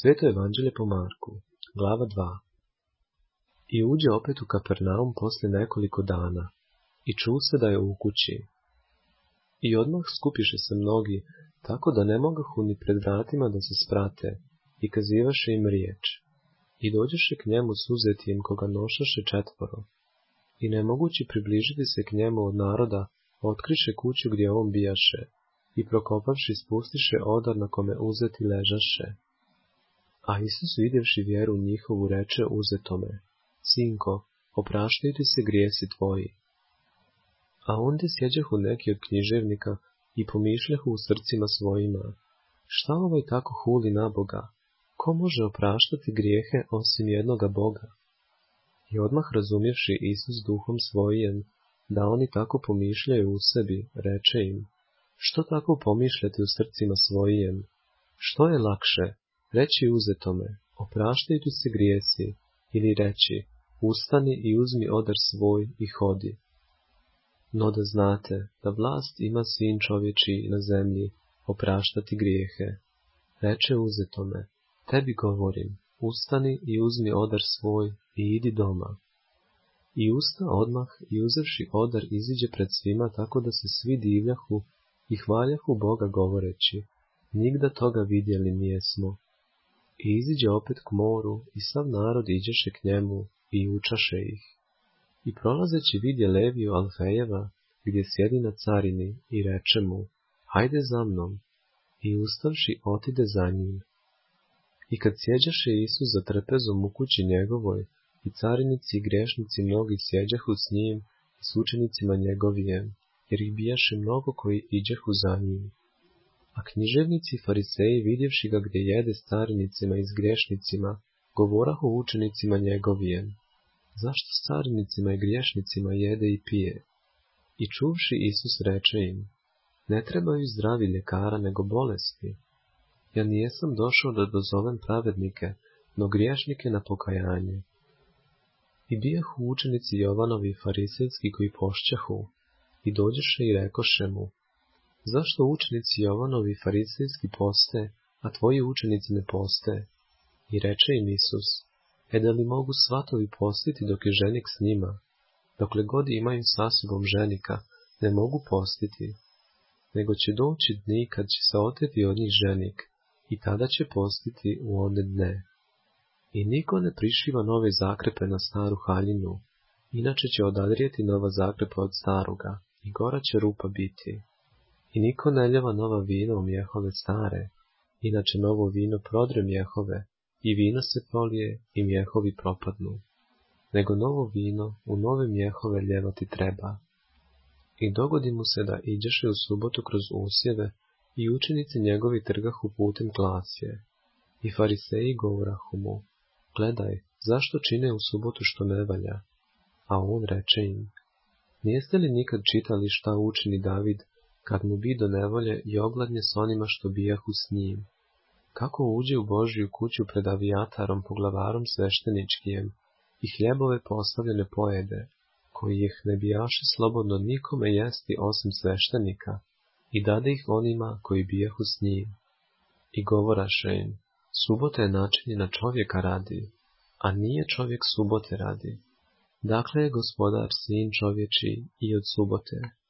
Sveto evanđelje po Marku, glava 2. I uđe opet u Kapernaum posle nekoliko dana, i ču se da je u kući. I odmah skupiše se mnogi, tako da ne mogahu ni pred vratima da se sprate, i kazivaše im riječ. I dođeše k njemu suzetijem koga nošaše 4, i ne mogući približiti se k njemu od naroda, otkriše kuću gdje on bijaše, i prokopavši spustiše odar na kome uzeti ležaše. A Isus vidjevši vjeru njihovu reče uzetome: Sinko, opraštaju ti se grijesi tvoji. A ondje sjeđahu neki od književnika i pomišljahu u srcima svojima: šta ovaj tako huli na Boga? Ko može opraštati grijehe osim jednoga Boga? I odmah razumjevši Isus duhom svojim da oni tako pomišljaju u sebi, reče im: što tako pomišljate u srcima svojim? Što je lakše, reći uzetome: opraštaju ti se grijesi, ili reći: ustani i uzmi odar svoj i hodi? No da znate da vlast ima Sin čovječiji na zemlji opraštati grijehe. Reče uzetome: tebi govorim, ustani i uzmi odar svoj i idi doma. I usta odmah i uzevši odar iziđe pred svima, tako da se svi divljahu i hvaljahu Boga govoreći: nigda toga vidjeli nijesmo. I iziđe opet k moru i sav narod iđeše k njemu i učaše ih. I prolazeći vidje Leviju Alfejeva, gdje sjedi na carini, i reče mu: hajde za mnom. I ustavši otide za njim. I kad sjeđaše Isus za trpezom u kući njegovoj, i carinici i grešnici mnogi sjeđahu s njim i s učenicima njegovijem, jer ih bijaše mnogo koji iđehu za njim. A književnici i fariseji, vidjevši ga gdje jede s carinicima i s grešnicima, govorahu učenicima njegovijem: zašto s carinicima i griješnicima jede i pije? I čuvši Isus reče im: ne trebaju zdravi ljekara, nego bolesni. Ja nijesam došao da dozovem pravednike, no griješnike na pokajanje. I bijahu učenici Jovanovi i farisejski koji pošćahu, i dođeše i rekoše mu: zašto učenici Jovanovi i farisejski poste, a tvoji učenici ne poste? I reče im Isus: da li mogu svatovi postiti dok je ženik s njima? Dokle god imaju sa sobom ženika, ne mogu postiti. Nego će doći dni kad će se oteti od njih ženik, i tada će postiti u one dne. I niko ne prišiva nove zakrepe na staru haljinu, inače će odadrijeti nova zakrepa od staroga, i gora će rupa biti. I niko ne ljeva nova vina u mjehove stare, inače novo vino prodre mjehove, i vino se polije i mjehovi propadnu. Nego novo vino u nove mjehove ljevati treba. I dogodi mu se da iđeše u subotu kroz usjeve, i učenici njegovi trgahu putem klasje. I fariseji govorahu mu: gledaj, zašto čine u subotu što ne valja? A on reče im: nijeste li nikad čitali šta učini David, kad mu bi do nevolje i ogladnje s onima što bijahu s njim? Kako uđe u Božju kuću pred Avijatarom, poglavarom svešteničkijem, i hljebove postavljene pojede, koji ih ne bijaše slobodno nikome jesti osim sveštenika, i dade ih onima koji bijahu s njim. I govoraše im: subota je načinjena čovjeka radi, a nije čovjek subote radi. Dakle je gospodar Sin čovječi i od subote.